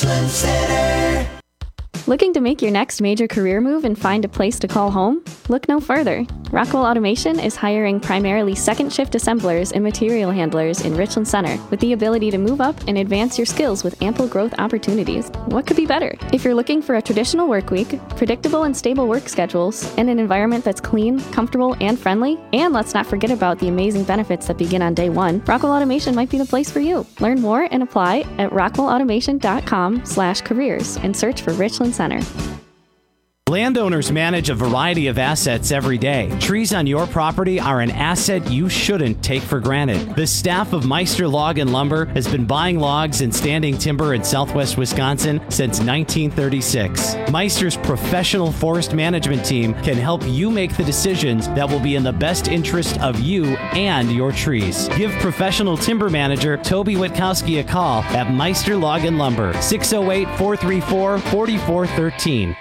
Richland Center. Looking to make your next major career move and find a place to call home? Look no further. Rockwell Automation is hiring primarily second shift assemblers and material handlers in Richland Center with the ability to move up and advance your skills with ample growth opportunities. What could be better? If you're looking for a traditional work week, predictable and stable work schedules, and an environment that's clean, comfortable, and friendly, and let's not forget about the amazing benefits that begin on day one, Rockwell Automation might be the place for you. Learn more and apply at rockwellautomation.com/careers and search for Richland Center. Landowners manage a variety of assets every day. Trees on your property are an asset you shouldn't take for granted. The staff of Meister Log and Lumber has been buying logs and standing timber in southwest Wisconsin since 1936. Meister's professional forest management team can help you make the decisions that will be in the best interest of you and your trees. Give professional timber manager Toby Witkowski a call at Meister Log and Lumber, 608-434-4413.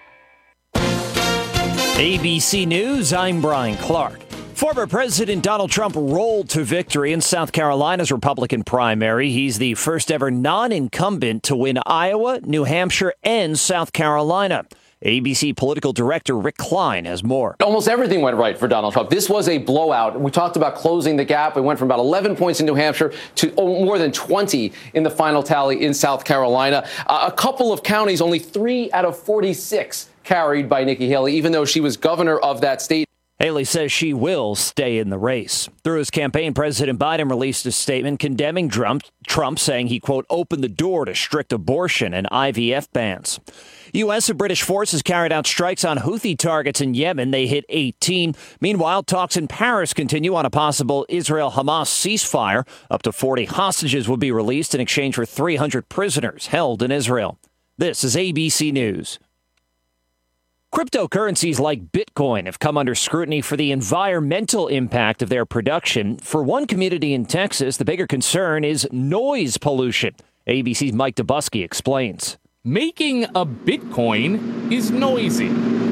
ABC News, I'm Brian Clark. Former President Donald Trump rolled to victory in South Carolina's Republican primary. He's the first ever non-incumbent to win Iowa, New Hampshire, and South Carolina. ABC political director Rick Klein has more. Almost everything went right for Donald Trump. This was a blowout. We talked about closing the gap. It went from about 11 points in New Hampshire to more than 20 in the final tally in South Carolina. A couple of counties, only 3 out of 46 carried by Nikki Haley, even though she was governor of that state. Haley says she will stay in the race. Through his campaign, President Biden released a statement condemning Trump, saying he, quote, opened the door to strict abortion and IVF bans. U.S. and British forces carried out strikes on Houthi targets in Yemen. They hit 18. Meanwhile, talks in Paris continue on a possible Israel-Hamas ceasefire. Up to 40 hostages will be released in exchange for 300 prisoners held in Israel. This is ABC News. Cryptocurrencies like Bitcoin have come under scrutiny for the environmental impact of their production. For one community in Texas, the bigger concern is noise pollution. ABC's Mike Dubusky explains. Making a Bitcoin is noisy.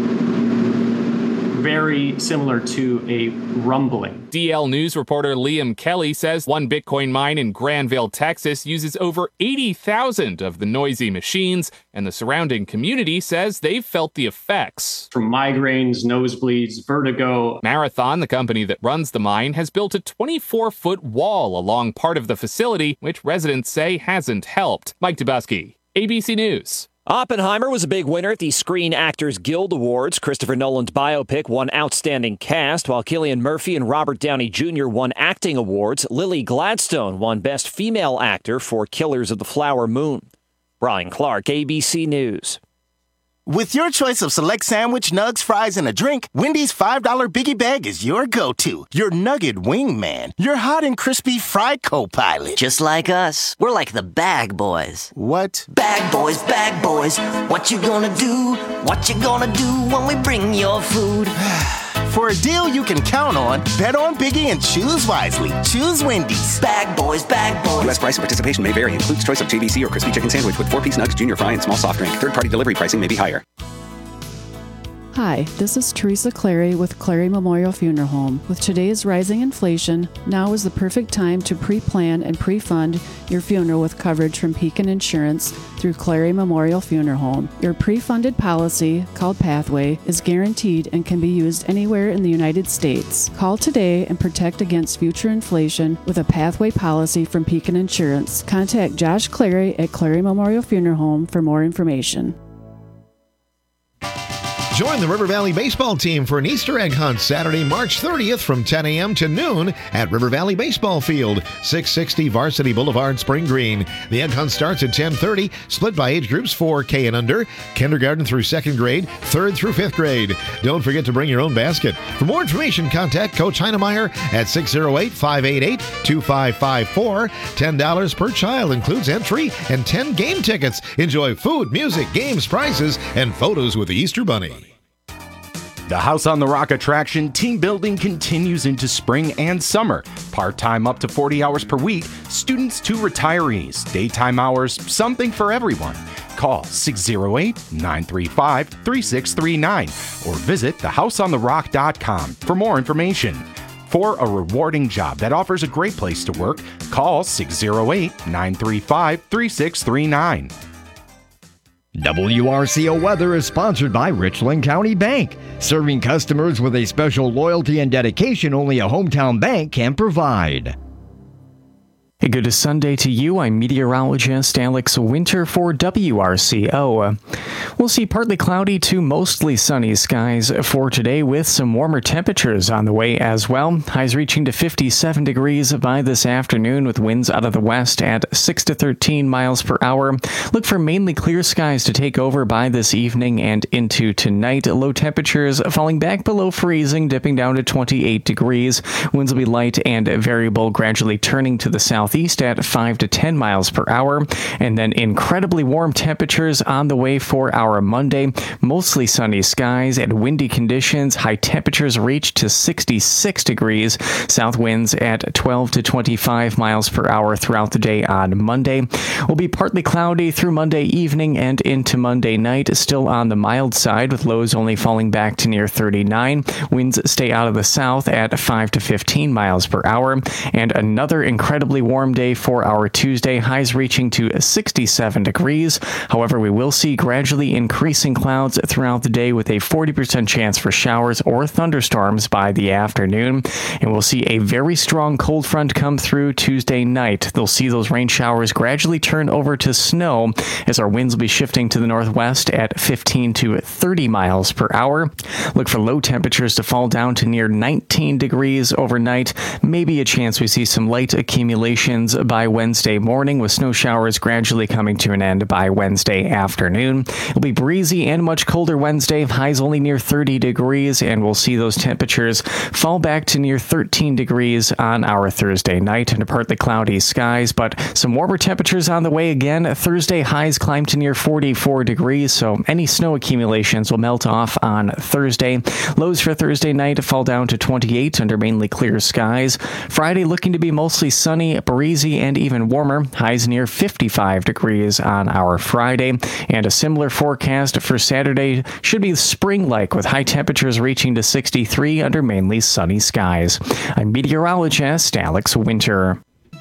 Very similar to a rumbling. DL News reporter Liam Kelly says one Bitcoin mine in Granville, Texas uses over 80,000 of the noisy machines, and the surrounding community says they've felt the effects. From migraines, nosebleeds, vertigo. Marathon, the company that runs the mine, has built a 24-foot wall along part of the facility, which residents say hasn't helped. Mike Dubusky, ABC News. Oppenheimer was a big winner at the Screen Actors Guild Awards. Christopher Nolan's biopic won Outstanding Cast, while Cillian Murphy and Robert Downey Jr. won Acting Awards. Lily Gladstone won Best Female Actor for Killers of the Flower Moon. Brian Clark, ABC News. With your choice of select sandwich, nugs, fries, and a drink, Wendy's $5 Biggie Bag is your go-to. Your nugget wingman. Your hot and crispy fry co-pilot. Just like us. We're like the Bag Boys. What? Bag Boys, what you gonna do? What you gonna do when we bring your food? For a deal you can count on, bet on Biggie and choose wisely. Choose Wendy's. Bag Boys. U.S. price and participation may vary. Includes choice of JVC or crispy chicken sandwich with 4-piece nugs, junior fry, and small soft drink. Third-party delivery pricing may be higher. Hi, this is Teresa Clary with Clary Memorial Funeral Home. With today's rising inflation, now is the perfect time to pre-plan and pre-fund your funeral with coverage from Pekin Insurance through Clary Memorial Funeral Home. Your pre-funded policy, called Pathway, is guaranteed and can be used anywhere in the United States. Call today and protect against future inflation with a Pathway policy from Pekin Insurance. Contact Josh Clary at Clary Memorial Funeral Home for more information. Join the River Valley baseball team for an Easter egg hunt Saturday, March 30th from 10 a.m. to noon at River Valley Baseball Field, 660 Varsity Boulevard, Spring Green. The egg hunt starts at 10:30, split by age groups 4K and under, kindergarten through second grade, third through fifth grade. Don't forget to bring your own basket. For more information, contact Coach Heinemeyer at 608-588-2554. $10 per child includes entry and 10 game tickets. Enjoy food, music, games, prizes, and photos with the Easter Bunny. The House on the Rock attraction team building continues into spring and summer. Part-time up to 40 hours per week, students to retirees, daytime hours, something for everyone. Call 608-935-3639 or visit thehouseontherock.com for more information. For a rewarding job that offers a great place to work, call 608-935-3639. WRCO Weather is sponsored by Richland County Bank, serving customers with a special loyalty and dedication only a hometown bank can provide. A good Sunday to you. I'm meteorologist Alex Winter for WRCO. We'll see partly cloudy to mostly sunny skies for today with some warmer temperatures on the way as well. Highs reaching to 57 degrees by this afternoon with winds out of the west at 6 to 13 miles per hour. Look for mainly clear skies to take over by this evening and into tonight. Low temperatures falling back below freezing, dipping down to 28 degrees. Winds will be light and variable, gradually turning to the southeast at 5 to 10 miles per hour. And then incredibly warm temperatures on the way for our Monday. Mostly sunny skies and windy conditions. High temperatures reach to 66 degrees. South winds at 12 to 25 miles per hour throughout the day on Monday. Will be partly cloudy through Monday evening and into Monday night. Still on the mild side with lows only falling back to near 39. Winds stay out of the south at 5 to 15 miles per hour. And another incredibly warm day for our Tuesday, highs reaching to 67 degrees. However, we will see gradually increasing clouds throughout the day with a 40% chance for showers or thunderstorms by the afternoon. And we'll see a very strong cold front come through Tuesday night. They'll see those rain showers gradually turn over to snow as our winds will be shifting to the northwest at 15 to 30 miles per hour. Look for low temperatures to fall down to near 19 degrees overnight. Maybe a chance we see some light accumulations by Wednesday morning, with snow showers gradually coming to an end by Wednesday afternoon. It'll be breezy and much colder Wednesday, highs only near 30 degrees, and we'll see those temperatures fall back to near 13 degrees on our Thursday night into partly cloudy skies, but some warmer temperatures on the way again. Thursday highs climb to near 44 degrees, so any snow accumulations will melt off on Thursday. Lows for Thursday night fall down to 28 under mainly clear skies. Friday looking to be mostly sunny, breezy, and even warmer. Highs near 55 degrees on our Friday. And a similar forecast for Saturday should be spring-like with high temperatures reaching to 63 under mainly sunny skies. I'm meteorologist Alex Winter.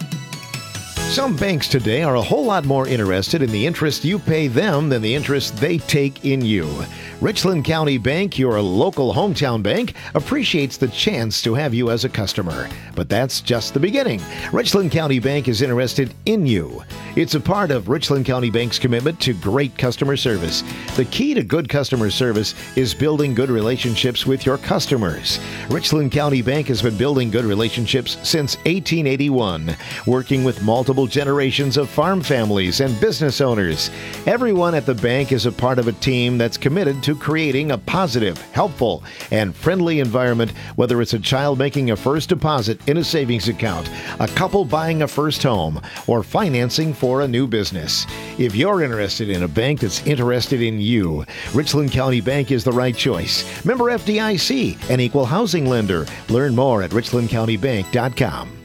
Some banks today are a whole lot more interested in the interest you pay them than the interest they take in you. Richland County Bank, your local hometown bank, appreciates the chance to have you as a customer. But that's just the beginning. Richland County Bank is interested in you. It's a part of Richland County Bank's commitment to great customer service. The key to good customer service is building good relationships with your customers. Richland County Bank has been building good relationships since 1881, working with multiple generations of farm families and business owners. Everyone at the bank is a part of a team that's committed to creating a positive, helpful, and friendly environment, whether it's a child making a first deposit in a savings account, a couple buying a first home, or financing for a new business. If you're interested in a bank that's interested in you, Richland County Bank is the right choice. Member FDIC, an equal housing lender. Learn more at richlandcountybank.com.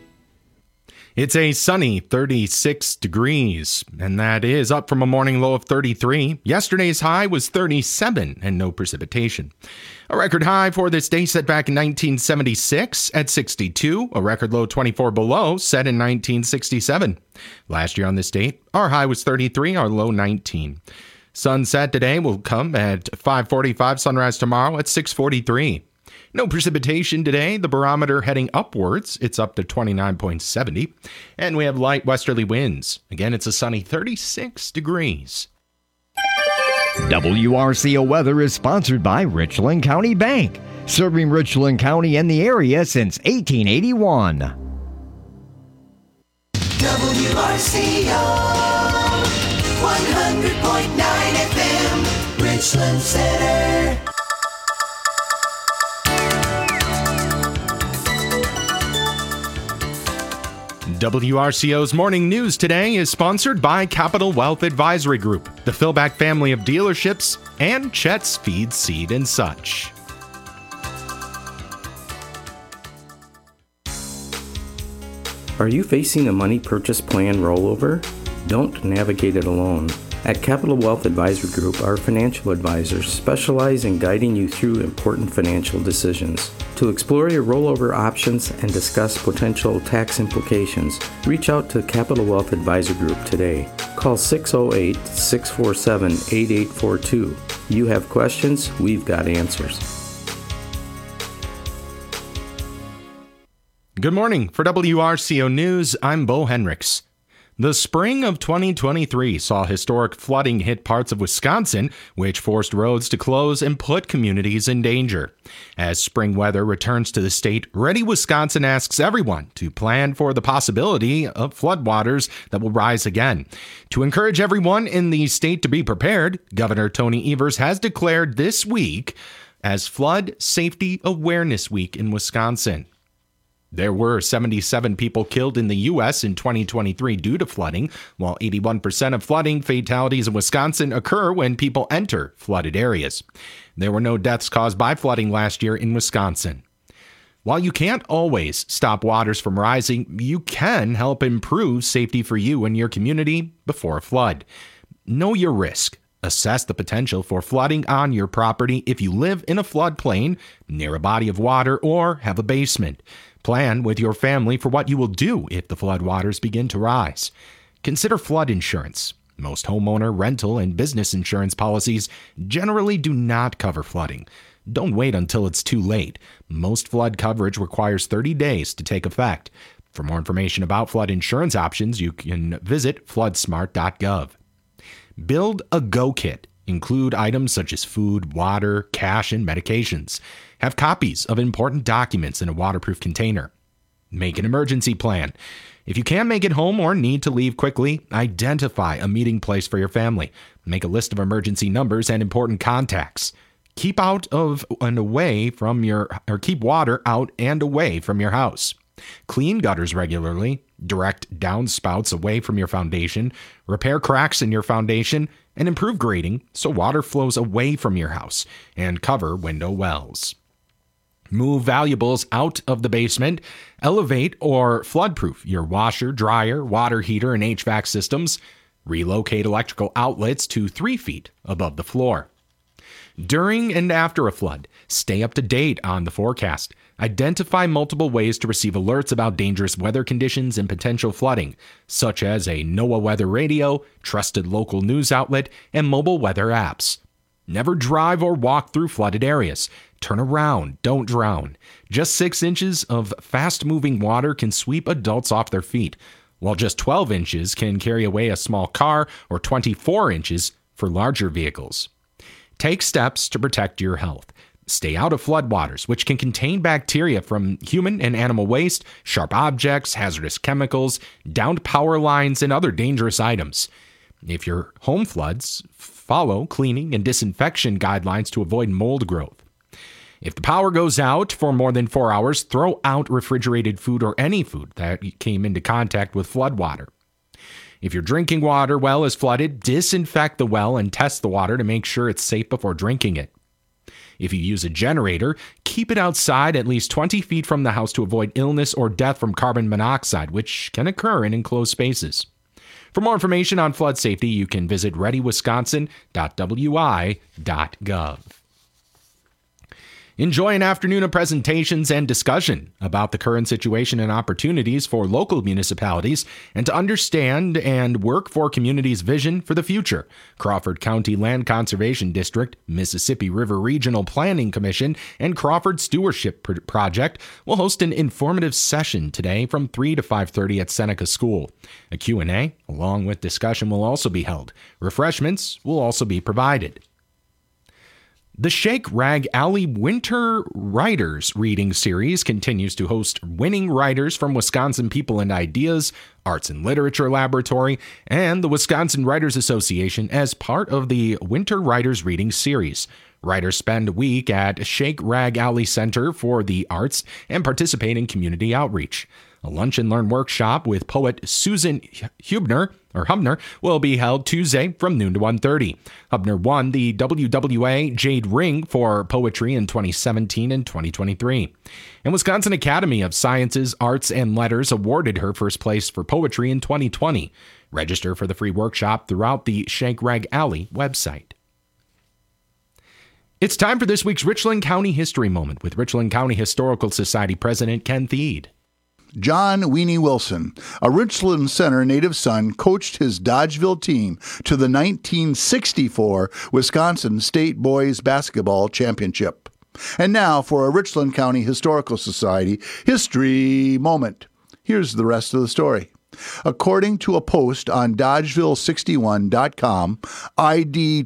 It's a sunny 36 degrees, and that is up from a morning low of 33. Yesterday's high was 37 and no precipitation. A record high for this day set back in 1976 at 62, a record low 24 below set in 1967. Last year on this date, our high was 33, our low 19. Sunset today will come at 5:45, sunrise tomorrow at 6:43. No precipitation today, the barometer heading upwards. It's up to 29.70. And we have light westerly winds. Again, it's a sunny 36 degrees. WRCO Weather is sponsored by Richland County Bank, serving Richland County and the area since 1881. WRCO 100.9 FM, Richland Center. WRCO's morning news today is sponsored by Capital Wealth Advisory Group, the Philback family of dealerships, and Chet's Feed, Seed, and Such. Are you facing a money purchase plan rollover? Don't navigate it alone. At Capital Wealth Advisory Group, our financial advisors specialize in guiding you through important financial decisions. To explore your rollover options and discuss potential tax implications, reach out to Capital Wealth Advisory Group today. Call 608-647-8842. You have questions, we've got answers. Good morning. For WRCO News, I'm Bo Henricks. The spring of 2023 saw historic flooding hit parts of Wisconsin, which forced roads to close and put communities in danger. As spring weather returns to the state, Ready Wisconsin asks everyone to plan for the possibility of floodwaters that will rise again. To encourage everyone in the state to be prepared, Governor Tony Evers has declared this week as Flood Safety Awareness Week in Wisconsin. There were 77 people killed in the U.S. in 2023 due to flooding, while 81% of flooding fatalities in Wisconsin occur when people enter flooded areas. There were no deaths caused by flooding last year in Wisconsin. While you can't always stop waters from rising, you can help improve safety for you and your community before a flood. Know your risk. Assess the potential for flooding on your property if you live in a floodplain, near a body of water, or have a basement. Plan with your family for what you will do if the floodwaters begin to rise. Consider flood insurance. Most homeowner, rental, and business insurance policies generally do not cover flooding. Don't wait until it's too late. Most flood coverage requires 30 days to take effect. For more information about flood insurance options, you can visit floodsmart.gov. Build a Go Kit. Include items such as food, water, cash, and medications. Have copies of important documents in a waterproof container. Make an emergency plan. If you can't make it home or need to leave quickly, identify a meeting place for your family. Make a list of emergency numbers and important contacts. Keep out of and away from keep water out and away from your house. Clean gutters regularly. Direct downspouts away from your foundation. Repair cracks in your foundation and improve grading so water flows away from your house, and cover window wells. Move valuables out of the basement. Elevate or floodproof your washer, dryer, water heater, and HVAC systems. Relocate electrical outlets to 3 feet above the floor. During and after a flood, stay up to date on the forecast. Identify multiple ways to receive alerts about dangerous weather conditions and potential flooding, such as a NOAA weather radio, trusted local news outlet, and mobile weather apps. Never drive or walk through flooded areas. Turn around, don't drown. Just 6 inches of fast-moving water can sweep adults off their feet, while just 12 inches can carry away a small car or 24 inches for larger vehicles. Take steps to protect your health. Stay out of floodwaters, which can contain bacteria from human and animal waste, sharp objects, hazardous chemicals, downed power lines, and other dangerous items. If your home floods, follow cleaning and disinfection guidelines to avoid mold growth. If the power goes out for more than 4 hours, throw out refrigerated food or any food that came into contact with floodwater. If your drinking water well is flooded, disinfect the well and test the water to make sure it's safe before drinking it. If you use a generator, keep it outside at least 20 feet from the house to avoid illness or death from carbon monoxide, which can occur in enclosed spaces. For more information on flood safety, you can visit readywisconsin.wi.gov. Enjoy an afternoon of presentations and discussion about the current situation and opportunities for local municipalities and to understand and work for communities' vision for the future. Crawford County Land Conservation District, Mississippi River Regional Planning Commission, and Crawford Stewardship Project will host an informative session today from 3 to 5:30 at Seneca School. A Q&A, along with discussion, will also be held. Refreshments will also be provided. The Shake Rag Alley Winter Writers Reading Series continues to host winning writers from Wisconsin People and Ideas, Arts and Literature Laboratory, and the Wisconsin Writers Association as part of the Winter Writers Reading Series. Writers spend a week at Shake Rag Alley Center for the Arts and participate in community outreach. A lunch and learn workshop with poet Susan Hubner will be held Tuesday from noon to 1:30. Hubner won the WWA Jade Ring for poetry in 2017 and 2023. And Wisconsin Academy of Sciences, Arts, and Letters awarded her first place for poetry in 2020. Register for the free workshop throughout the Shake Rag Alley website. It's time for this week's Richland County History Moment with Richland County Historical Society President Ken Thiede. John Weenie Wilson, a Richland Center native son, coached his Dodgeville team to the 1964 Wisconsin State Boys Basketball Championship. And now for a Richland County Historical Society History Moment. Here's the rest of the story. According to a post on Dodgeville61.com, ID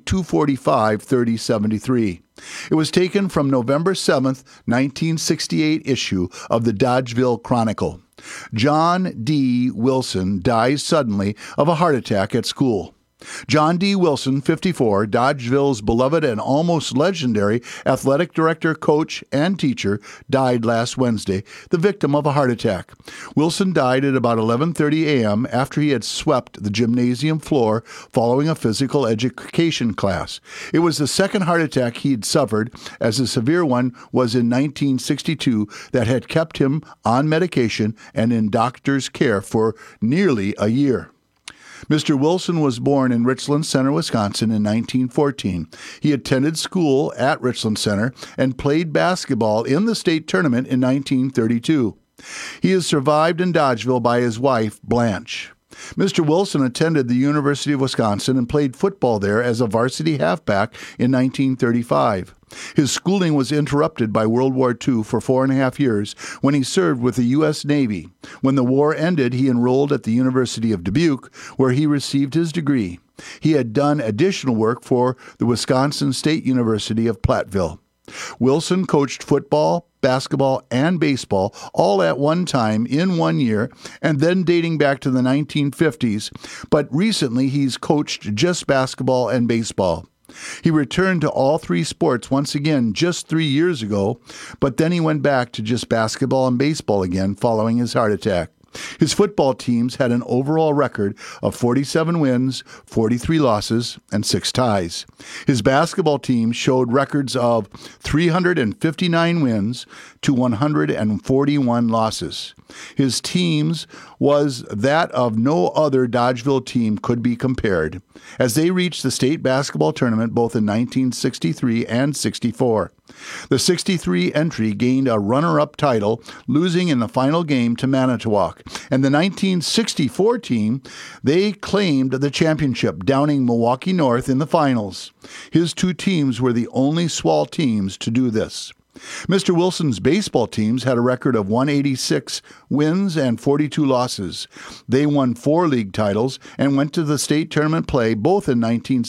245-3073. It was taken from November 7th, 1968 issue of the Dodgeville Chronicle. John D. Wilson dies suddenly of a heart attack at school. John D. Wilson, 54, Dodgeville's beloved and almost legendary athletic director, coach, and teacher, died last Wednesday, the victim of a heart attack. Wilson died at about 11:30 a.m. after he had swept the gymnasium floor following a physical education class. It was the second heart attack he had suffered, as a severe one was in 1962 that had kept him on medication and in doctor's care for nearly a year. Mr. Wilson was born in Richland Center, Wisconsin in 1914. He attended school at Richland Center and played basketball in the state tournament in 1932. He is survived in Dodgeville by his wife, Blanche. Mr. Wilson attended the University of Wisconsin and played football there as a varsity halfback in 1935. His schooling was interrupted by World War II for 4.5 years when he served with the U.S. Navy. When the war ended, he enrolled at the University of Dubuque, where he received his degree. He had done additional work for the Wisconsin State University of Platteville. Wilson coached football, basketball, and baseball all at one time in 1 year, and then dating back to the 1950s, but recently he's coached just basketball and baseball. He returned to all three sports once again just 3 years ago, but then he went back to just basketball and baseball again following his heart attack. His football teams had an overall record of 47 wins, 43 losses, and 6 ties. His basketball team showed records of 359 wins to 141 losses. His teams was that of no other Dodgeville team could be compared, as they reached the state basketball tournament both in 1963 and 64. The 63 entry gained a runner-up title, losing in the final game to Manitowoc. And the 1964 team, they claimed the championship, downing Milwaukee North in the finals. His two teams were the only SWAL teams to do this. Mr. Wilson's baseball teams had a record of 186 wins and 42 losses. They won 4 league titles and went to the state tournament play both in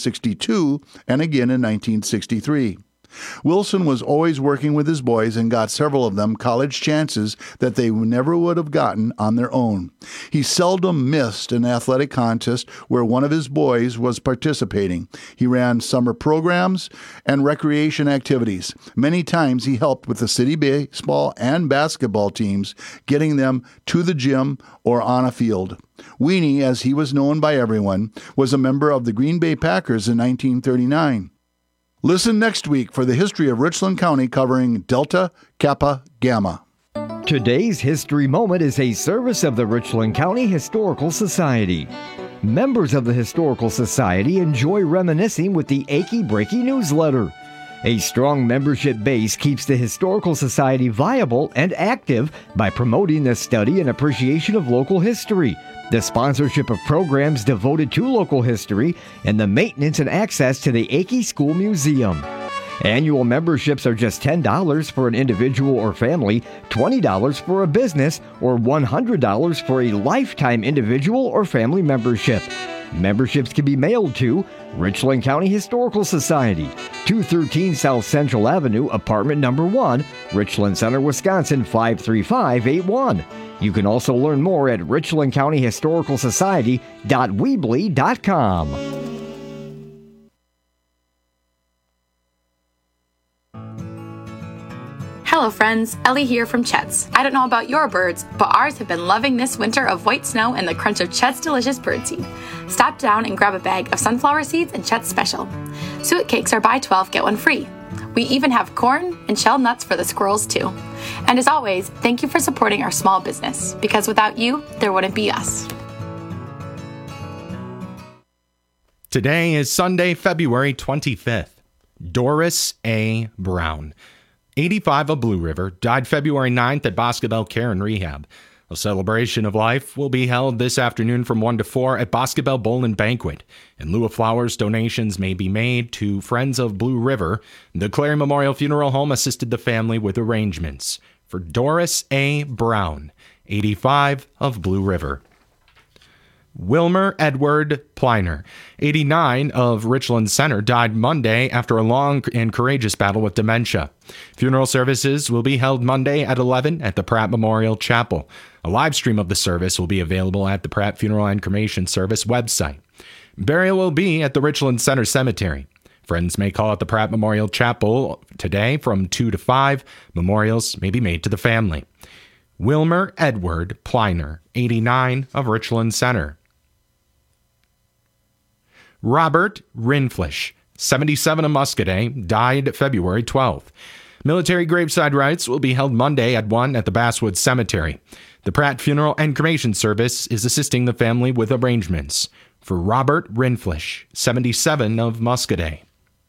1962 and again in 1963. Wilson was always working with his boys and got several of them college chances that they never would have gotten on their own. He seldom missed an athletic contest where one of his boys was participating. He ran summer programs and recreation activities. Many times he helped with the city baseball and basketball teams, getting them to the gym or on a field. Weenie, as he was known by everyone, was a member of the Green Bay Packers in 1939. Listen next week for the history of Richland County covering Delta Kappa Gamma. Today's History Moment is a service of the Richland County Historical Society. Members of the Historical Society enjoy reminiscing with the Achy Breaky newsletter. A strong membership base keeps the Historical Society viable and active by promoting the study and appreciation of local history, the sponsorship of programs devoted to local history, and the maintenance and access to the Achy School Museum. Annual memberships are just $10 for an individual or family, $20 for a business, or $100 for a lifetime individual or family membership. Memberships can be mailed to Richland County Historical Society, 213 South Central Avenue, apartment number 1, Richland Center, Wisconsin 53581. You can also learn more at richlandcountyhistoricalsociety.weebly.com. Hello friends, Ellie here from Chet's. I don't know about your birds, but ours have been loving this winter of white snow and the crunch of Chet's delicious birdseed. Stop down and grab a bag of sunflower seeds and Chet's Special. Suet cakes are buy 12, get one free. We even have corn and shelled nuts for the squirrels too. And as always, thank you for supporting our small business, because without you, there wouldn't be us. Today is Sunday, February 25th. Doris A. Brown, 85 of Blue River, died February 9th at Boscobel Care and Rehab. A celebration of life will be held this afternoon from 1 to 4 at Boscobel Bowl and Banquet. In lieu of flowers, donations may be made to Friends of Blue River. The Clary Memorial Funeral Home assisted the family with arrangements. For Doris A. Brown, 85 of Blue River. Wilmer Edward Pliner, 89 of Richland Center, died Monday after a long and courageous battle with dementia. Funeral services will be held Monday at 11 at the Pratt Memorial Chapel. A live stream of the service will be available at the Pratt Funeral and Cremation Service website. Burial will be at the Richland Center Cemetery. Friends may call at the Pratt Memorial Chapel today from 2 to 5. Memorials may be made to the family. Wilmer Edward Pliner, 89 of Richland Center. Robert Rinflish, 77 of Muscadet, died February 12th. Military graveside rites will be held Monday at 1 at the Basswood Cemetery. The Pratt Funeral and Cremation Service is assisting the family with arrangements. For Robert Rinflish, 77 of Muscadet.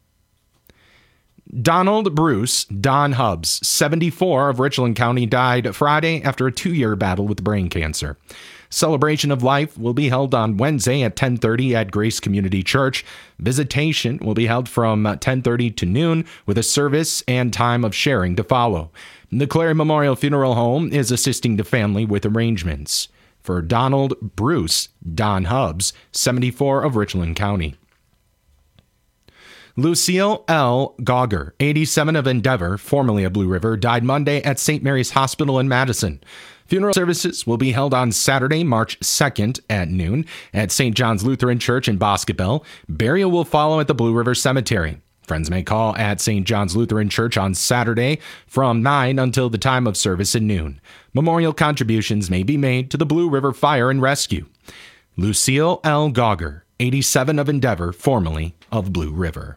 Donald Bruce Don Hubbs, 74 of Richland County, died Friday after a 2-year battle with brain cancer. Celebration of life will be held on Wednesday at 10:30 at Grace Community Church. Visitation will be held from 10:30 to noon with a service and time of sharing to follow. The Clary Memorial Funeral Home is assisting the family with arrangements. For Donald Bruce Don Hubbs, 74 of Richland County. Lucille L. Gauger, 87 of Endeavor, formerly of Blue River, died Monday at St. Mary's Hospital in Madison. Funeral services will be held on Saturday, March 2nd at noon at St. John's Lutheran Church in Boscobel. Burial will follow at the Blue River Cemetery. Friends may call at St. John's Lutheran Church on Saturday from 9 until the time of service at noon. Memorial contributions may be made to the Blue River Fire and Rescue. Lucille L. Gauger, 87 of Endeavor, formerly of Blue River.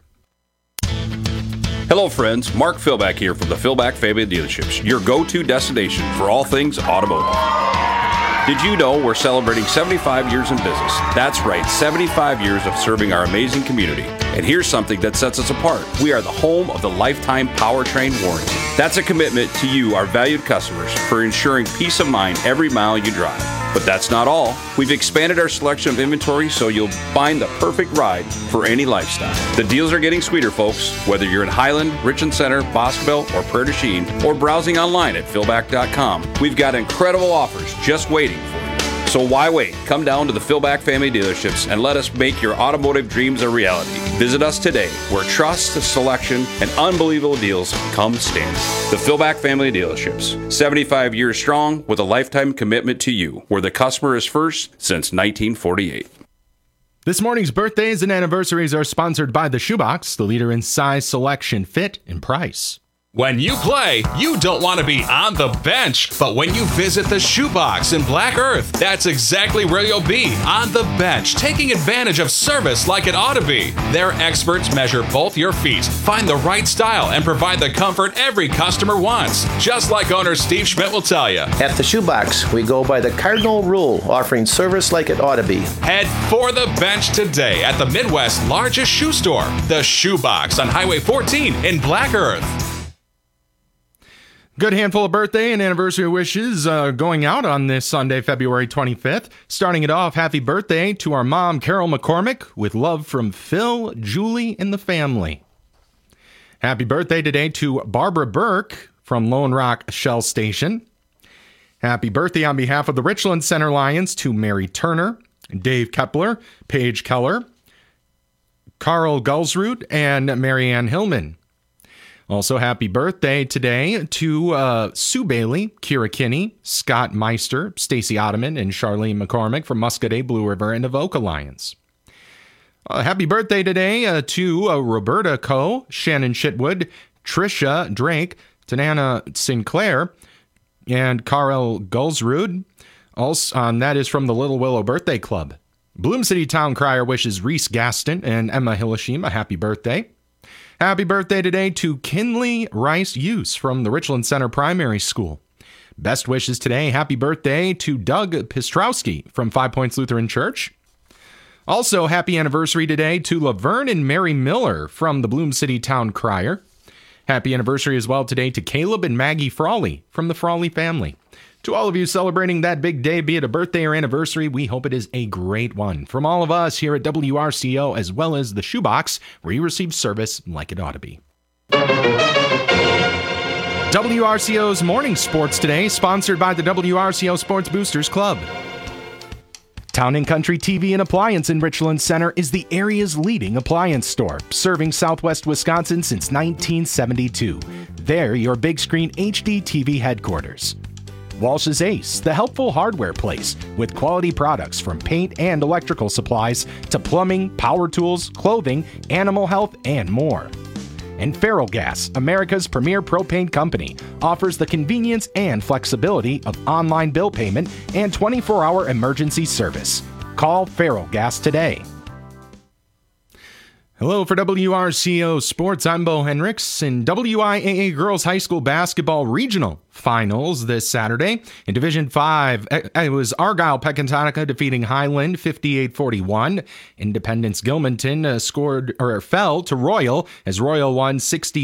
Hello friends, Mark Philback here from the Philback Family Dealerships, your go-to destination for all things automotive. Did you know we're celebrating 75 years in business? That's right, 75 years of serving our amazing community. And here's something that sets us apart. We are the home of the lifetime powertrain warranty. That's a commitment to you, our valued customers, for ensuring peace of mind every mile you drive. But that's not all. We've expanded our selection of inventory so you'll find the perfect ride for any lifestyle. The deals are getting sweeter, folks. Whether you're in Highland, Richland Center, Boscobel, or Prairie du Chien, or browsing online at philback.com, we've got incredible offers just waiting for you. So why wait? Come down to the Philback Family Dealerships and let us make your automotive dreams a reality. Visit us today, where trust, selection, and unbelievable deals come standard. The Philback Family Dealerships, 75 years strong with a lifetime commitment to you, where the customer is first since 1948. This morning's birthdays and anniversaries are sponsored by the Shoebox, the leader in size, selection, fit, and price. When you play, you don't want to be on the bench, but when you visit the Shoebox in Black Earth, that's exactly where you'll be, on the bench, taking advantage of service like it ought to be. Their experts measure both your feet, find the right style, and provide the comfort every customer wants, just like owner Steve Schmidt will tell you. At the Shoebox, we go by the cardinal rule, offering service like it ought to be. Head for the bench today at the Midwest's largest shoe store, the Shoebox on Highway 14 in Black Earth. Good handful of birthday and anniversary wishes going out on this Sunday, February 25th. Starting it off, happy birthday to our mom, Carol McCormick, with love from Phil, Julie, and the family. Happy birthday today to Barbara Burke from Lone Rock Shell Station. Happy birthday on behalf of the Richland Center Lions to Mary Turner, Dave Kepler, Paige Keller, Carl Gulsrud, and Marianne Hillman. Also, happy birthday today to Sue Bailey, Kira Kinney, Scott Meister, Stacy Ottoman, and Charlene McCormick from Muscadet, Blue River, and Avoca Lions. Happy birthday today to Roberta Coe, Shannon Shitwood, Trisha Drake, Tanana Sinclair, and Carl Gulsrud. Also, that is from the Little Willow Birthday Club. Bloom City Town Crier wishes Reese Gaston and Emma Hilleshim a happy birthday. Happy birthday today to Kinley Rice Use from the Richland Center Primary School. Best wishes today, happy birthday to Doug Pistrowski from 5 Points Lutheran Church. Also, happy anniversary today to Laverne and Mary Miller from the Bloom City Town Crier. Happy anniversary as well today to Caleb and Maggie Frawley from the Frawley family. To all of you celebrating that big day, be it a birthday or anniversary, we hope it is a great one. From all of us here at WRCO, as well as the Shoebox, where you receive service like it ought to be. WRCO's Morning Sports today, sponsored by the WRCO Sports Boosters Club. Town & Country TV and Appliance in Richland Center is the area's leading appliance store, serving Southwest Wisconsin since 1972. They're your big screen HD TV headquarters. Walsh's Ace, the helpful hardware place with quality products from paint and electrical supplies to plumbing, power tools, clothing, animal health, and more. And Ferrellgas, America's premier propane company, offers the convenience and flexibility of online bill payment and 24-hour emergency service. Call Ferrellgas today. Hello for WRCO Sports, I'm Bo Henricks. In WIAA Girls High School Basketball Regional Finals this Saturday. In Division 5, it was Argyle Pecatonica defeating Highland 58-41. Independence Gilmanton fell to Royal as Royal won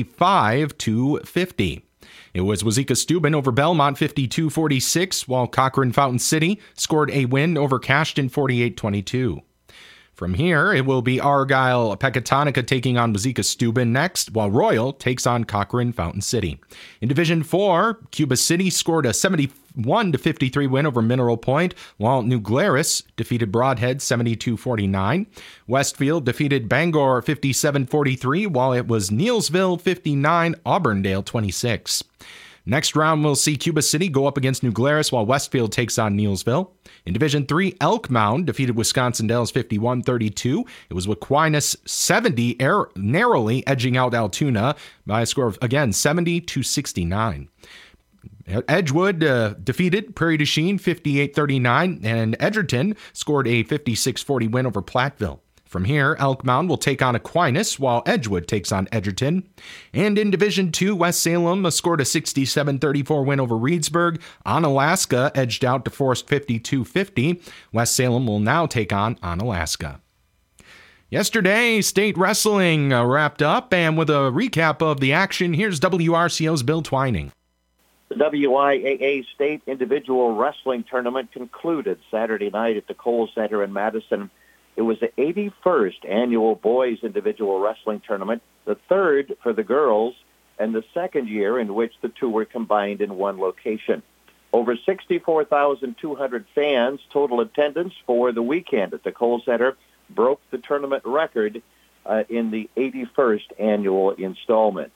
65-50. It was Wazeeka Steuben over Belmont 52-46, while Cochrane Fountain City scored a win over Cashton 48-22. From here, it will be Argyle Pecatonica taking on Wazeeka Steuben next, while Royal takes on Cochrane Fountain City. In Division 4, Cuba City scored a 71-53 win over Mineral Point, while New Glarus defeated Broadhead 72-49. Westfield defeated Bangor 57-43, while it was Neelsville 59, Auburndale 26. Next round, we'll see Cuba City go up against New Glarus while Westfield takes on Neelsville. In Division 3, Elk Mound defeated Wisconsin Dells 51-32. It was Aquinas 70 narrowly edging out Altoona by a score of, again, 70-69. Edgewood defeated Prairie du Chien 58-39, and Edgerton scored a 56-40 win over Platteville. From here, Elk Mound will take on Aquinas, while Edgewood takes on Edgerton. And in Division 2, West Salem scored a 67-34 win over Reedsburg. Onalaska edged out DeForest 52-50. West Salem will now take on Onalaska. Yesterday, state wrestling wrapped up, and with a recap of the action, here's WRCO's Bill Twining. The WIAA State Individual Wrestling Tournament concluded Saturday night at the Kohl Center in Madison. It was the 81st annual Boys Individual Wrestling Tournament, the third for the girls, and the second year in which the two were combined in one location. Over 64,200 fans, total attendance for the weekend at the Kohl Center, broke the tournament record in the 81st annual installment.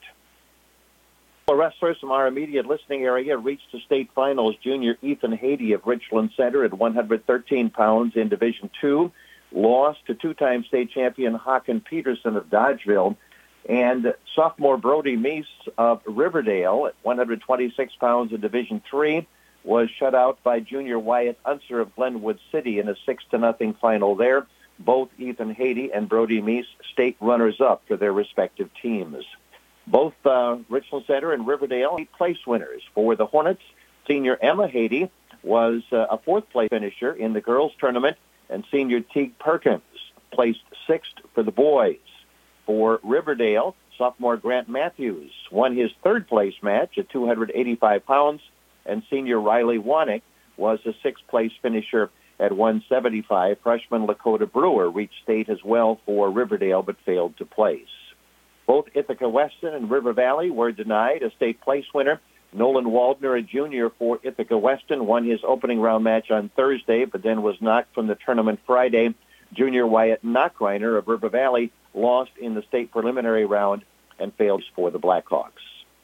Wrestlers from our immediate listening area reached the state finals. Junior Ethan Haiti of Richland Center at 113 pounds in Division 2. Lost to two-time state champion Haken Peterson of Dodgeville, and sophomore Brody Meese of Riverdale at 126 pounds in Division 3 was shut out by junior Wyatt Unser of Glenwood City in a 6-0 final there. Both Ethan Haiti and Brody Meese state runners-up for their respective teams. Both Richland Center and Riverdale place winners. For the Hornets, senior Emma Haiti was a fourth-place finisher in the girls' tournament, and senior Teague Perkins placed sixth for the boys. For Riverdale, sophomore Grant Matthews won his third-place match at 285 pounds, and senior Riley Wanick was a sixth-place finisher at 175. Freshman Lakota Brewer reached state as well for Riverdale, but failed to place. Both Ithaca Weston and River Valley were denied a state place winner. Nolan Waldner, a junior for Ithaca Weston, won his opening round match on Thursday, but then was knocked from the tournament Friday. Junior Wyatt Knockreiner of River Valley lost in the state preliminary round and failed for the Blackhawks.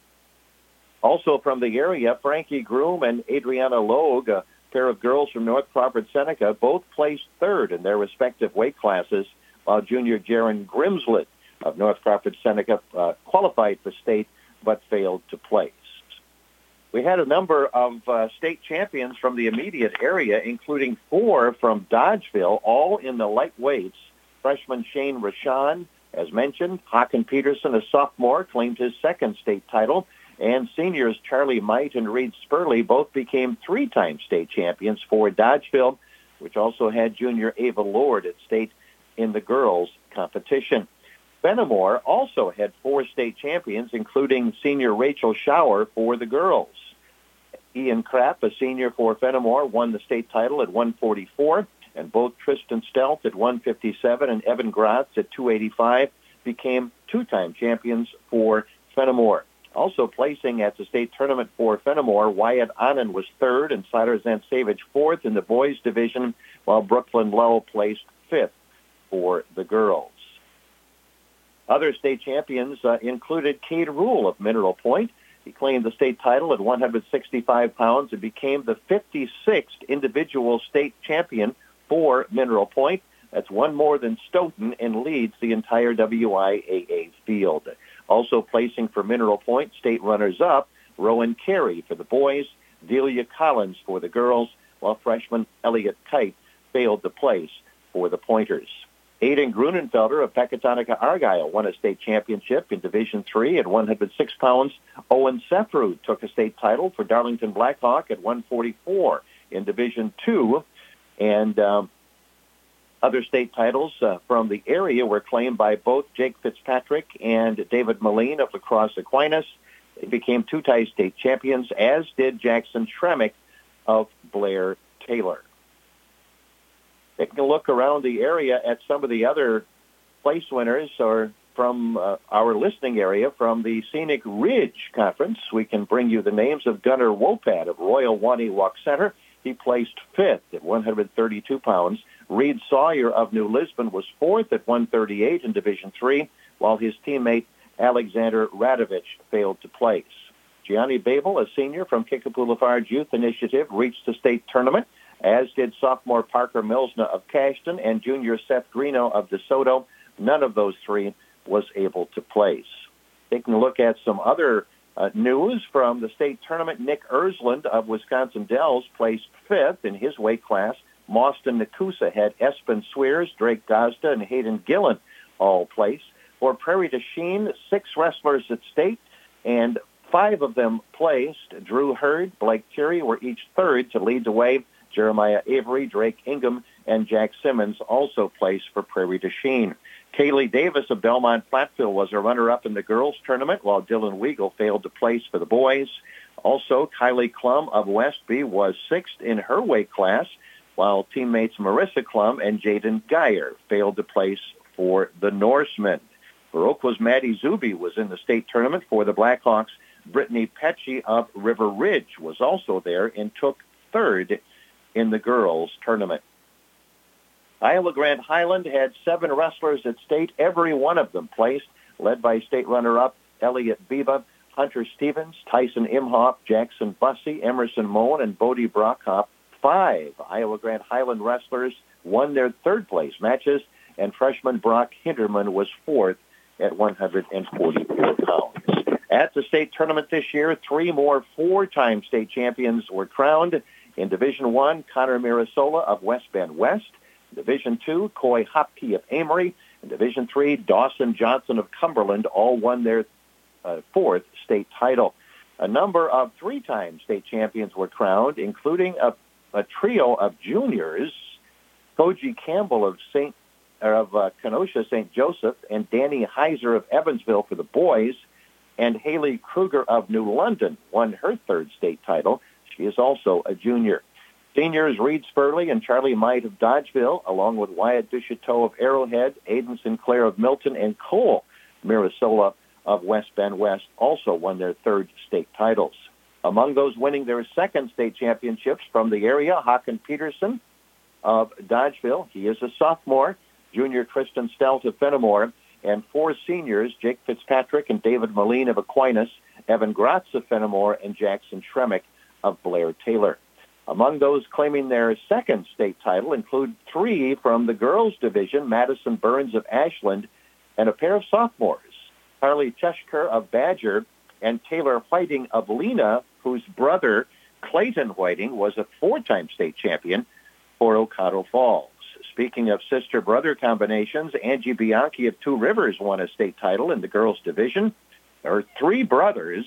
Also from the area, Frankie Groom and Adriana Logue, a pair of girls from North Crawford Seneca, both placed third in their respective weight classes, while junior Jaron Grimslett of North Crawford Seneca qualified for state but failed to place. We had a number of state champions from the immediate area, including 4 from Dodgeville, all in the light weights. Freshman Shane Rashan, as mentioned, Haken Peterson, a sophomore, claimed his second state title, and seniors Charlie Might and Reed Spurley both became 3-time state champions for Dodgeville, which also had junior Ava Lord at state in the girls' competition. Fenimore also had 4 state champions, including senior Rachel Schauer for the girls. Ian Krapp, a senior for Fenimore, won the state title at 144, and both Tristan Stelt at 157 and Evan Gratz at 285 became two-time champions for Fenimore. Also placing at the state tournament for Fenimore, Wyatt Anand was third and Siler Zansevich fourth in the boys division, while Brooklyn Lowe placed fifth for the girls. Other state champions included Cade Rule of Mineral Point. He claimed the state title at 165 pounds and became the 56th individual state champion for Mineral Point. That's one more than Stoughton and leads the entire WIAA field. Also placing for Mineral Point, state runners-up, Rowan Carey for the boys, Delia Collins for the girls, while freshman Elliot Kite failed to place for the pointers. Aiden Grunenfelder of Pecatonica Argyle won a state championship in Division III at 106 pounds. Owen Sefrud took a state title for Darlington Blackhawk at 144 in Division II. And other state titles from the area were claimed by both Jake Fitzpatrick and David Moline of La Crosse Aquinas. They became two-time state champions, as did Jackson Shremick of Blair Taylor. Taking a look around the area at some of the other place winners or from our listening area from the Scenic Ridge Conference, we can bring you the names of Gunnar Wopat of Royal Waniwak Center. He placed fifth at 132 pounds. Reed Sawyer of New Lisbon was fourth at 138 in Division III, while his teammate Alexander Radovich failed to place. Gianni Babel, a senior from Kickapoo Lafarge Youth Initiative, reached the state tournament, as did sophomore Parker Milsna of Cashton and junior Seth Greeno of DeSoto. None of those three was able to place. Taking a look at some other news from the state tournament, Nick Ersland of Wisconsin Dells placed fifth in his weight class. Mauston Nakusa had Espen Swears, Drake Gazda, and Hayden Gillen all place. For Prairie du Chien, 6 wrestlers at state, and 5 of them placed. Drew Hurd, Blake Curie were each third to lead the way. Jeremiah Avery, Drake Ingham, and Jack Simmons also placed for Prairie du Chien. Kaylee Davis of Belmont Platteville was a runner-up in the girls' tournament, while Dylan Weigel failed to place for the boys. Also, Kylie Klum of Westby was 6th in her weight class, while teammates Marissa Klum and Jaden Geyer failed to place for the Norsemen. Viroqua's Maddie Zuby was in the state tournament for the Blackhawks. Brittany Petchy of River Ridge was also there and took third in the girls' tournament. Iowa Grand Highland had 7 wrestlers at state, every one of them placed, led by state runner-up Elliot Biba, Hunter Stevens, Tyson Imhoff, Jackson Bussey, Emerson Moen, and Bodie Brockhoff. 5 Iowa Grand Highland wrestlers won their third-place matches, and freshman Brock Hinderman was 4th at 144 pounds. At the state tournament this year, 3 more 4-time state champions were crowned. In Division I, Connor Mirasola of West Bend West. Division II, Coy Hopke of Amory. In Division III, Dawson Johnson of Cumberland all won their 4th state title. A number of 3-time state champions were crowned, including a trio of juniors, Koji Campbell of Kenosha St. Joseph and Danny Heiser of Evansville for the boys, and Haley Kruger of New London won her 3rd state title. She is also a junior. Seniors Reed Spurley and Charlie Might of Dodgeville, along with Wyatt Duchateau of Arrowhead, Aiden Sinclair of Milton, and Cole Mirasola of West Bend West also won their 3rd state titles. Among those winning their 2nd state championships from the area, Hakan Peterson of Dodgeville. He is a sophomore. Junior Kristen Stout of Fenimore. And 4 seniors, Jake Fitzpatrick and David Moline of Aquinas, Evan Gratz of Fenimore, and Jackson Shremick of Blair Taylor. Among those claiming their 2nd state title include 3 from the girls' division, Madison Burns of Ashland, and a pair of sophomores, Harley Cheshker of Badger and Taylor Whiting of Lena, whose brother, Clayton Whiting, was a 4-time state champion for Ocado Falls. Speaking of sister-brother combinations, Angie Bianchi of Two Rivers won a state title in the girls' division. Her 3 brothers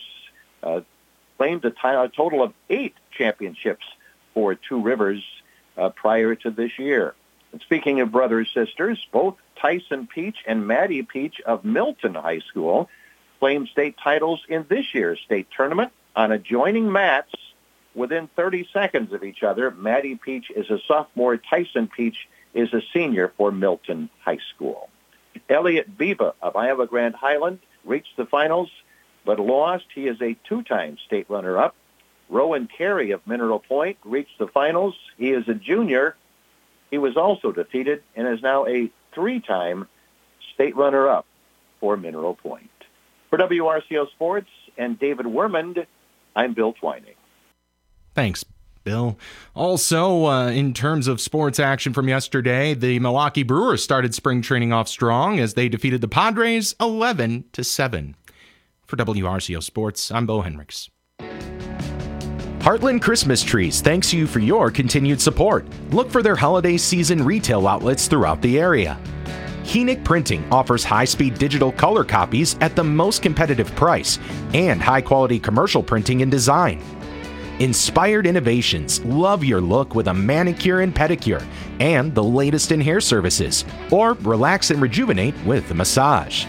claimed a total of 8 championships for Two Rivers prior to this year. And speaking of brothers-sisters, both Tyson Peach and Maddie Peach of Milton High School claimed state titles in this year's state tournament. On adjoining mats, within 30 seconds of each other. Maddie Peach is a sophomore. Tyson Peach is a senior for Milton High School. Elliot Biba of Iowa Grand Highland reached the finals, but lost. He is a two-time state runner-up. Rowan Carey of Mineral Point reached the finals. He is a junior. He was also defeated and is now a three-time state runner-up for Mineral Point. For WRCO Sports and David Wermond, I'm Bill Twining. Thanks, Bill. Also, in terms of sports action from yesterday, the Milwaukee Brewers started spring training off strong as they defeated the Padres 11-7. For WRCO Sports, I'm Bo Henricks. Heartland Christmas Trees thanks you for your continued support. Look for their holiday season retail outlets throughout the area. Heenick Printing offers high-speed digital color copies at the most competitive price and high-quality commercial printing and design. Inspired Innovations, love your look with a manicure and pedicure and the latest in hair services, or relax and rejuvenate with a massage.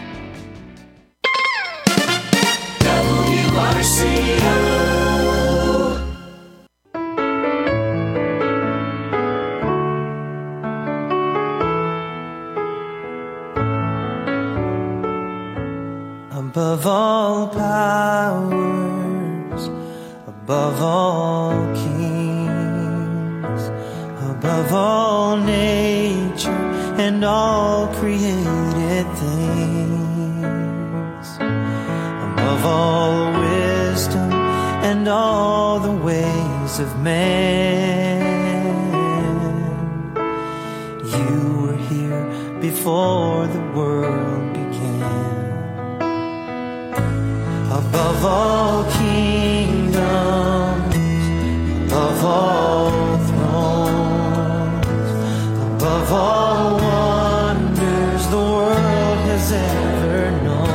WRCO. Above all powers, above all kings, above all nature and all created things, above all wisdom and all the ways of man, you were here before the world began. Above all kingdoms, above all thrones, above all wonders the world has ever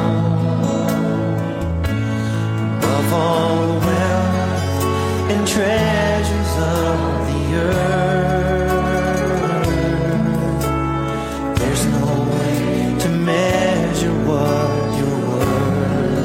known, above all wealth and treasures of the earth, there's no way to measure what you're worth.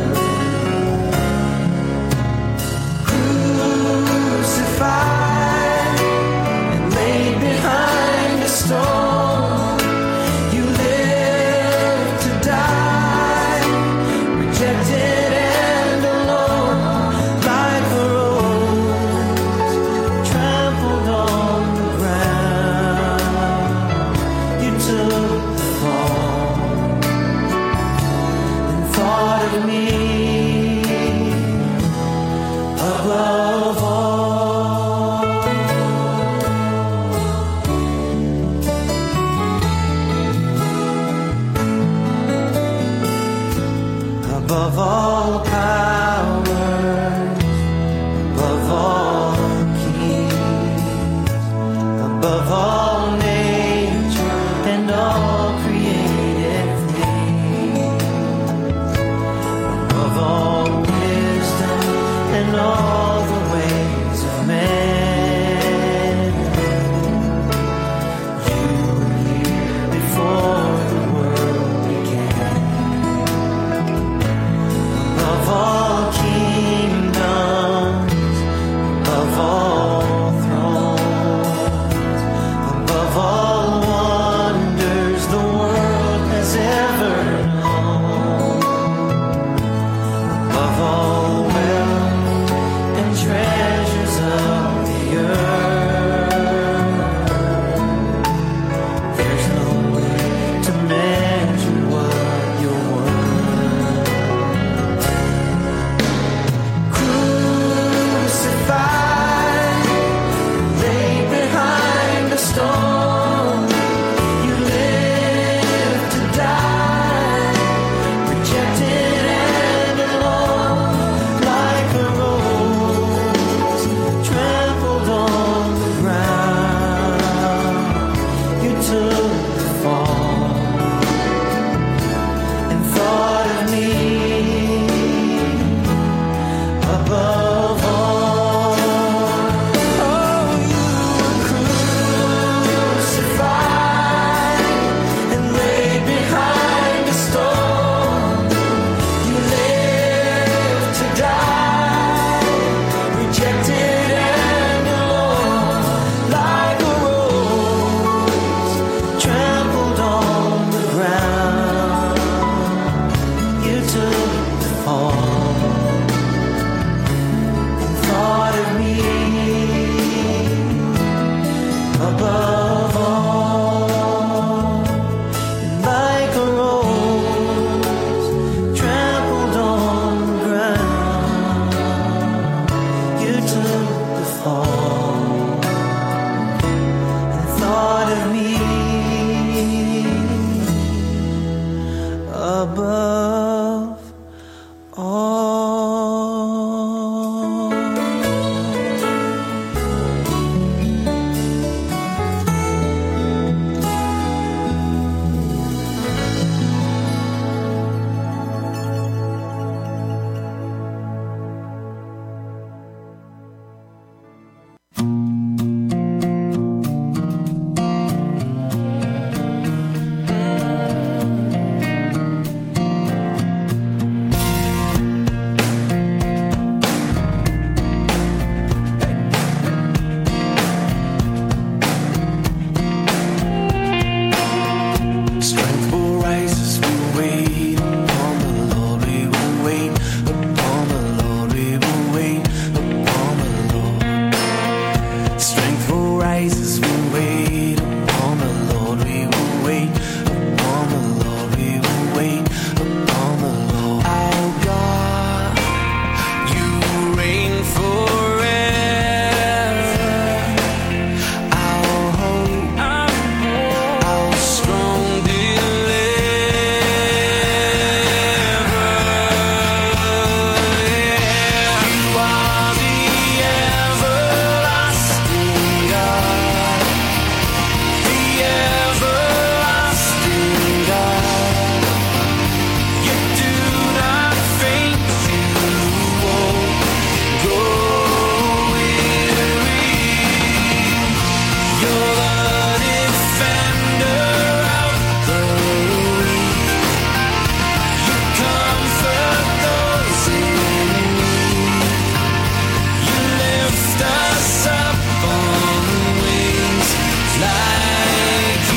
And laid behind a stone, you lived to die, rejected and alone, like a rose, rises, we wait upon the Lord. We will wait upon the Lord. We will wait upon the Lord. Our God, you reign forever. Our hope, our strong deliverer. You are the everlasting God, the everlasting God. You do not faint, you won't go weary. You're the defender of the weak. You comfort those in need. You lift us up on wings like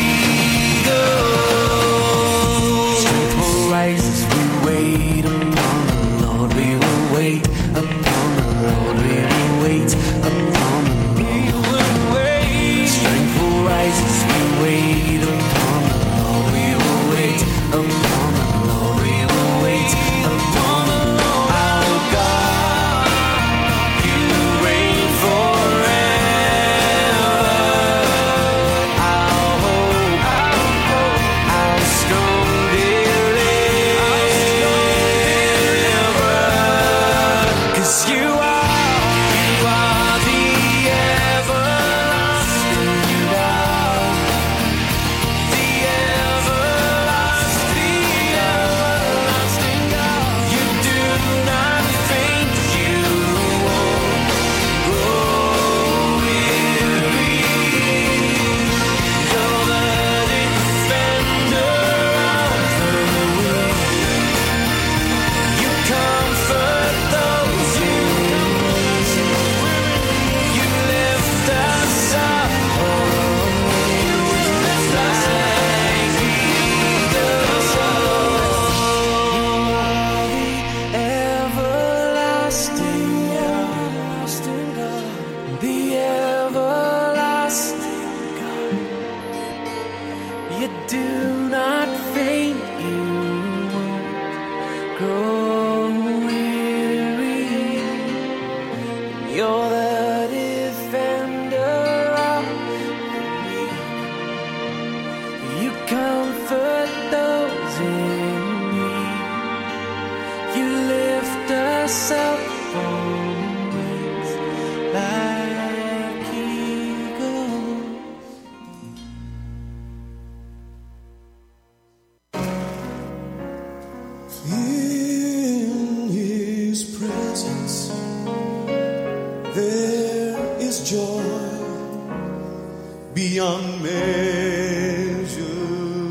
eagles. Temple rises, we wait upon the Lord. We will wait upon the Lord. We will wait upon the Lord. We will wait. Strength will rises, we wait upon the Lord. We will wait upon the Lord. We will wait upon the Lord. Our God, you reign forever. Our hope, our strong deliverer. 'Cause you are the everlasting God, the everlasting God. You do not faint, you won't grow weary. You're the defender of the weak. You comfort those in need. You lift us up on wings like eagles. Everlasting God, the everlasting God. You do not faint, you won't grow weary. You're the defender of the weak. You comfort those in need. You lift us up on wings like eagles. In His presence there is joy beyond measure,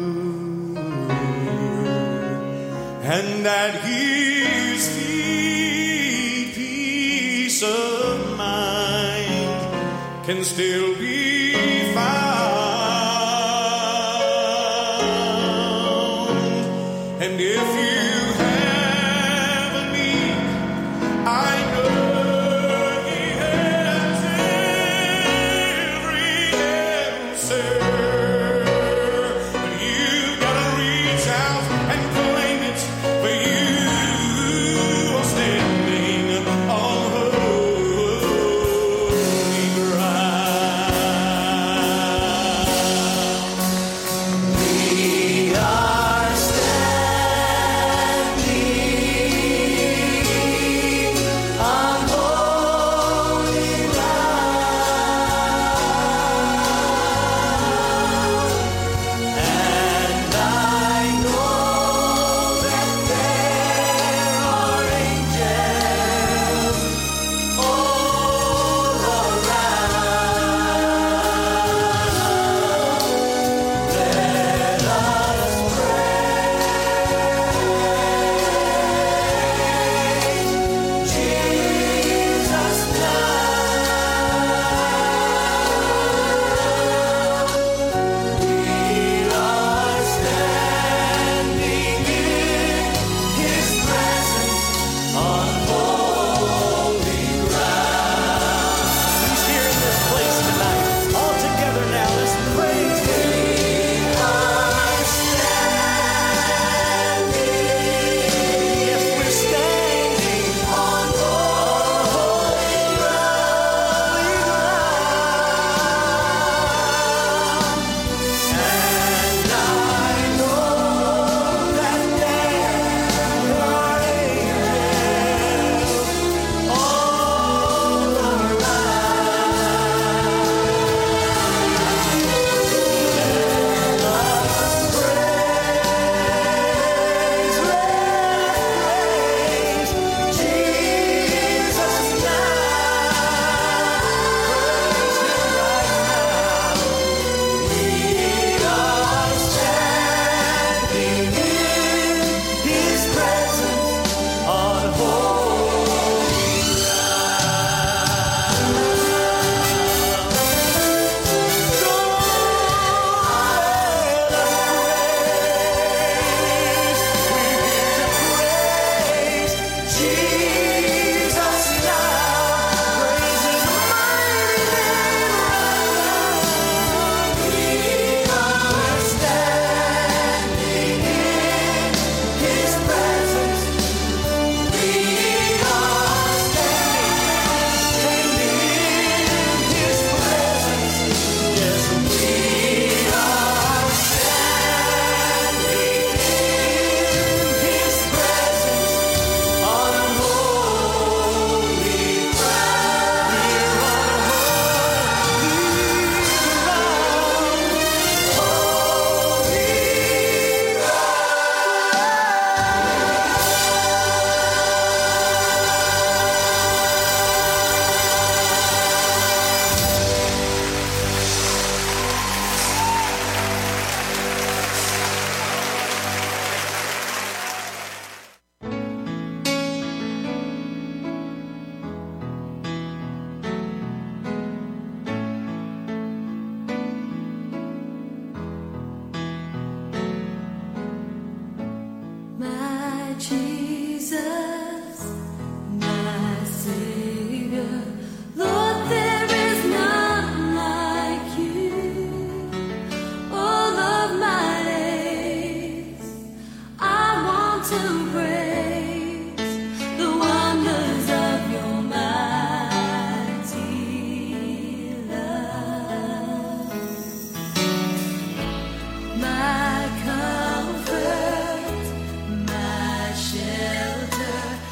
and at His feet peace of mind can still be found. And if you have a need, I know He has every answer. But you gotta reach out and claim it, for you are standing on holy ground. We are standing Jesus, my Savior. Lord, there is none like you. All of my days, I want to praise the wonders of your mighty love. My comfort, my shelter,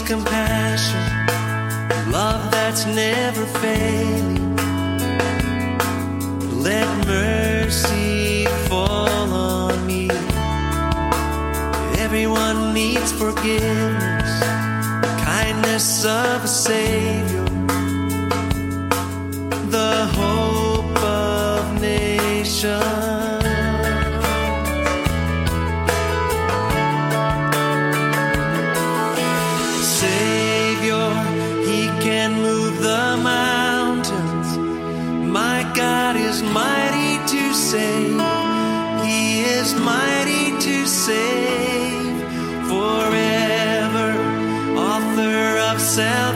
compassion, love that's never failing. Let mercy fall on me. Everyone needs forgiveness, kindness of a Savior, the hope of nations. Savior, He can move the mountains. My God is mighty to save. He is mighty to save forever. Author of salvation,